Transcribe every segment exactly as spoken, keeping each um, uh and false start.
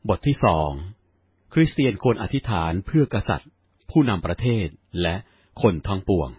บทที่สองคริสเตียนควรอธิษฐานเพื่อกษัตริย์ผู้นำประเทศและคนทั้งปวง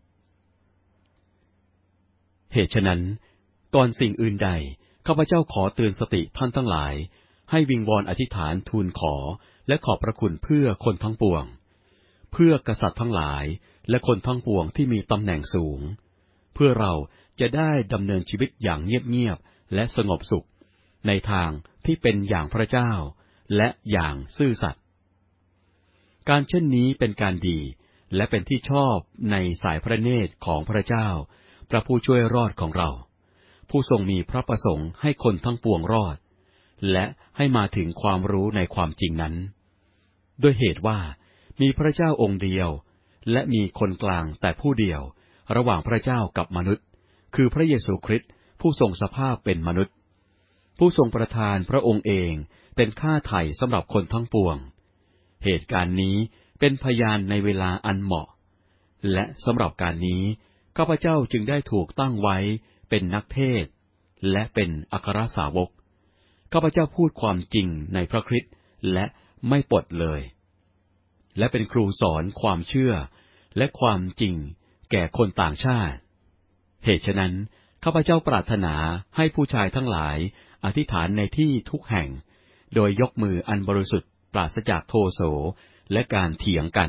เหตุฉะนั้นก่อนสิ่งอื่นใดข้าพเจ้าขอเตือนสติท่านทั้งหลายให้วิงวอนอธิษฐานทูลขอและขอบพระคุณเพื่อคนทั้งปวงเพื่อกษัตริย์ทั้งหลายและคนทั้งปวงที่มีตำแหน่งสูงเพื่อเราจะได้ดำเนินชีวิตอย่างเงียบๆและสงบสุขในทางที่เป็นอย่างพระเจ้าและอย่างซื่อสัตย์การเช่นนี้เป็นการดีและเป็นที่ชอบในสายพระเนตรของพระเจ้าพระผู้ช่วยรอดของเราผู้ทรงมีพระประสงค์ให้คนทั้งปวงรอดและให้มาถึงความรู้ในความจริงนั้นด้วยเหตุว่ามีพระเจ้าองค์เดียวและมีคนกลางแต่ผู้เดียวระหว่างพระเจ้ากับมนุษย์คือพระเยซูคริสต์ผู้ทรงสภาพเป็นมนุษย์ผู้ทรงประทานพระองค์เองเป็นค่าไถ่สำหรับคนทั้งปวงเหตุการณ์นี้เป็นพยานในเวลาอันเหมาะและสำหรับการนี้ข้าพเจ้าจึงได้ถูกตั้งไว้เป็นนักเทศน์และเป็นอัครสาวกข้าพเจ้าพูดความจริงในพระคริสต์และไม่ปดเลยและเป็นครูสอนความเชื่อและความจริงแก่คนต่างชาติเหตุฉะนั้นข้าพเจ้าปรารถนาให้ผู้ชายทั้งหลายอธิษฐานในที่ทุกแห่งโดยยกมืออันบริสุทธิ์ปราศจากโทโสและการเถียงกัน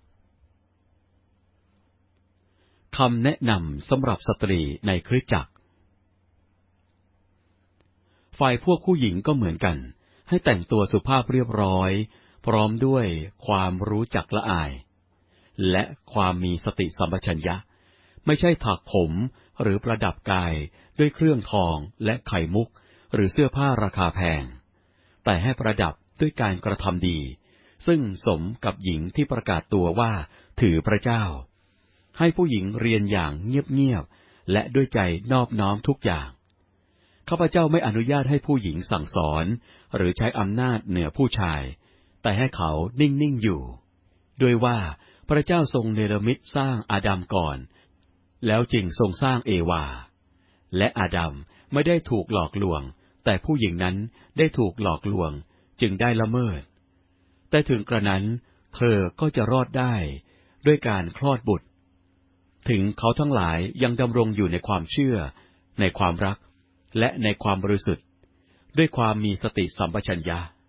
คำแนะนำสำหรับสตรีในคริสตจักรฝ่ายพวกผู้หญิงก็เหมือนกันให้แต่งตัวสุภาพเรียบร้อยพร้อมด้วยความรู้จักละอายและความมีสติสัมปชัญญะไม่ใช่ถักผมหรือประดับกายด้วยเครื่องทองและไข่มุกหรือเสื้อผ้าราคาแพงแต่ให้ประดับด้วยการกระทำดีซึ่งสมกับหญิงที่ประกาศตัวว่าถือพระเจ้าให้ผู้หญิงเรียนอย่างเงียบๆและด้วยใจนอบน้อมทุกอย่างข้าพเจ้าไม่อนุญาตให้ผู้หญิงสั่งสอนหรือใช้อำนาจเหนือผู้ชายแต่ให้เขานิ่งๆอยู่ด้วยว่าพระเจ้าทรงเนรมิตสร้างอาดัมก่อนแล้วจึงทรงสร้างเอวาและอาดัมไม่ได้ถูกหลอกลวงแต่ผู้หญิงนั้นได้ถูกหลอกลวงจึงได้ละเมิดแต่ถึงกระนั้นเธอก็จะรอดได้ด้วยการคลอดบุตรถึงเขาทั้งหลายยังดำรงอยู่ในความเชื่อในความรักและในความบริสุทธิ์ด้วยความมีสติสัมปชัญญะ